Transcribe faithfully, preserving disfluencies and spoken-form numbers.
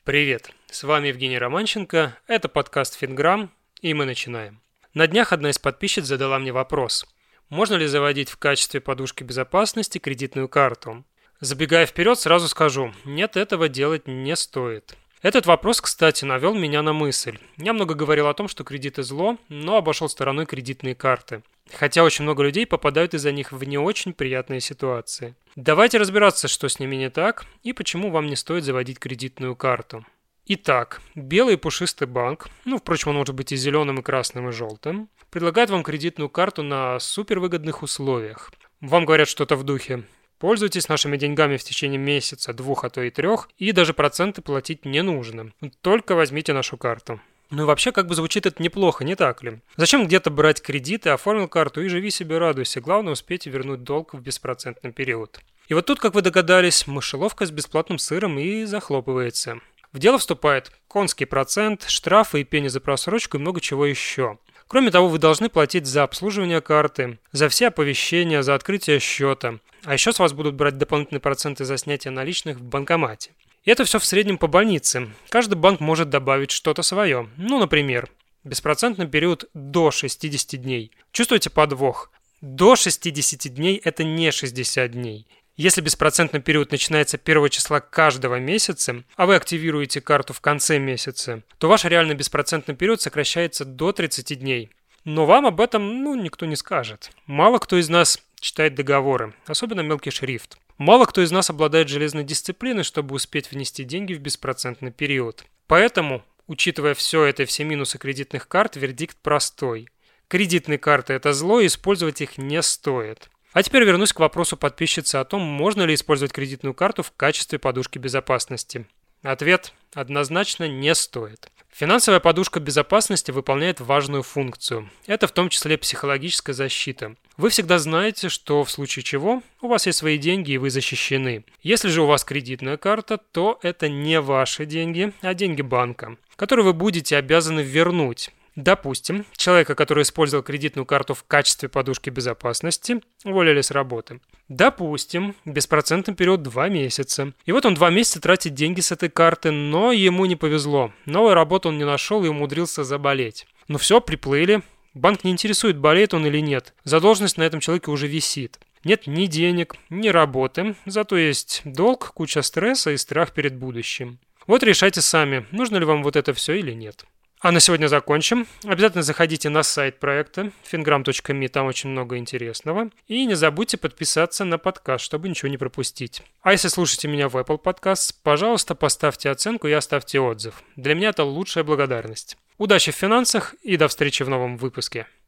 Привет, с вами Евгений Романченко, это подкаст FinGram, и мы начинаем. На днях одна из подписчиц задала мне вопрос: можно ли заводить в качестве подушки безопасности кредитную карту? Забегая вперед, сразу скажу, нет, этого делать не стоит. Этот вопрос, кстати, навел меня на мысль. Я много говорил о том, что кредиты зло, но обошел стороной кредитные карты. Хотя очень много людей попадают из-за них в не очень приятные ситуации. Давайте разбираться, что с ними не так и почему вам не стоит заводить кредитную карту. Итак, белый пушистый банк, ну, впрочем, он может быть и зеленым, и красным, и желтым, предлагает вам кредитную карту на супервыгодных условиях. Вам говорят что-то в духе: пользуйтесь нашими деньгами в течение месяца, двух, а то и трех, и даже проценты платить не нужно. Только возьмите нашу карту. Ну и вообще, как бы звучит это неплохо, не так ли? Зачем где-то брать кредиты, оформил карту и живи себе, радуйся. Главное, успеть вернуть долг в беспроцентный период. И вот тут, как вы догадались, мышеловка с бесплатным сыром и захлопывается. В дело вступает конский процент, штрафы и пени за просрочку и много чего еще. Кроме того, вы должны платить за обслуживание карты, за все оповещения, за открытие счета. А еще с вас будут брать дополнительные проценты за снятие наличных в банкомате. И это все в среднем по больнице. Каждый банк может добавить что-то свое. Ну, например, беспроцентный период до шестидесяти дней. Чувствуете подвох? До шестидесяти дней – это не шестьдесят дней. Если беспроцентный период начинается первого числа каждого месяца, а вы активируете карту в конце месяца, то ваш реальный беспроцентный период сокращается до тридцати дней. Но вам об этом, ну, никто не скажет. Мало кто из нас читает договоры, особенно мелкий шрифт. Мало кто из нас обладает железной дисциплиной, чтобы успеть внести деньги в беспроцентный период. Поэтому, учитывая все это и все минусы кредитных карт, вердикт простой. Кредитные карты – это зло, и использовать их не стоит. А теперь вернусь к вопросу подписчицы о том, можно ли использовать кредитную карту в качестве подушки безопасности. Ответ – однозначно не стоит. Финансовая подушка безопасности выполняет важную функцию. Это в том числе психологическая защита. Вы всегда знаете, что в случае чего у вас есть свои деньги и вы защищены. Если же у вас кредитная карта, то это не ваши деньги, а деньги банка, которые вы будете обязаны вернуть. Допустим, человека, который использовал кредитную карту в качестве подушки безопасности, уволили с работы. Допустим, беспроцентный период два месяца. И вот он два месяца тратит деньги с этой карты, но ему не повезло. Новую работу он не нашел и умудрился заболеть. Ну все, приплыли. Банк не интересует, болеет он или нет. Задолженность на этом человеке уже висит. Нет ни денег, ни работы, зато есть долг, куча стресса и страх перед будущим. Вот решайте сами, нужно ли вам вот это все или нет. А на сегодня закончим. Обязательно заходите на сайт проекта fingram точка me, там очень много интересного. И не забудьте подписаться на подкаст, чтобы ничего не пропустить. А если слушаете меня в Apple Podcasts, пожалуйста, поставьте оценку и оставьте отзыв. Для меня это лучшая благодарность. Удачи в финансах и до встречи в новом выпуске.